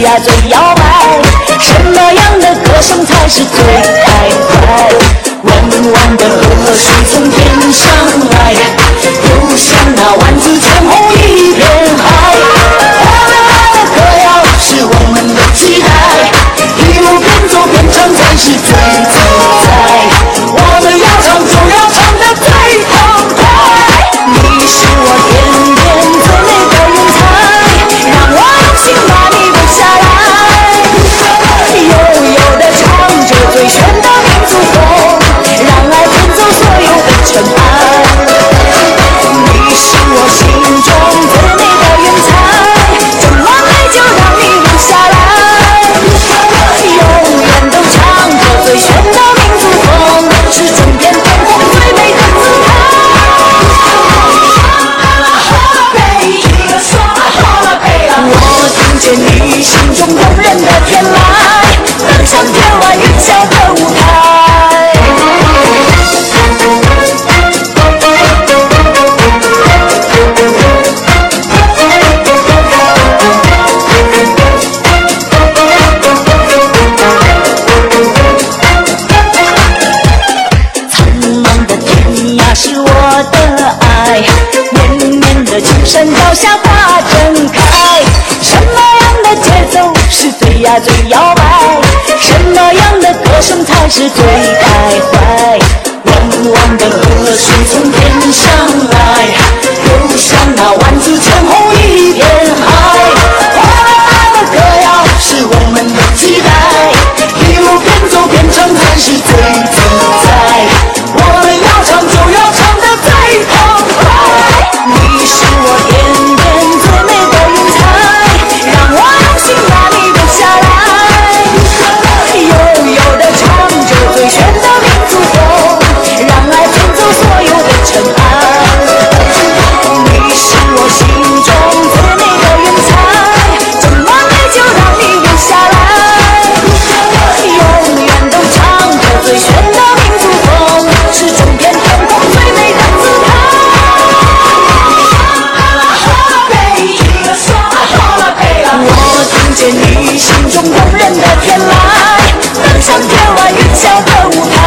呀最摇摆，什么样的歌声才是最开怀？弯弯的河水从天上来，流向那万紫千红一片海。哗啦啦的歌谣是我们的期待，一路边走边唱才是最自在。我们要唱就要唱得最痛快，你是我天边最美的云彩，让我用心把你留下来。悠悠地唱着最炫的民族风，让爱骗走所有的尘埃。你是我心中最美的云彩，这么美就让你留下来。永远都唱着最炫的民族风，是整片天空最美的姿态。我听见你心中动人的天籁，登上天外云霄的舞台。苍茫的天涯是我的爱，绵绵的青山脚下花正开。什么样的节奏是最呀最摇摆？什么样的歌声才是最开怀？弯弯的河水从天上来，流向那万紫千红一片海。哗啦啦的歌谣是我们的期待，一路边走边唱才是最自在。我们要唱就要唱得最痛快，你是我天边最美的云彩，让我用心把你留下来。悠悠地唱着最炫的民族风，让爱骗走所有的尘埃。你是我心中最美的云彩，这么美就让你留下来。永远都唱着最炫的民族风，是整片天空最美的姿态。我听见你心中动人的天籁，登上天外云霄的舞台。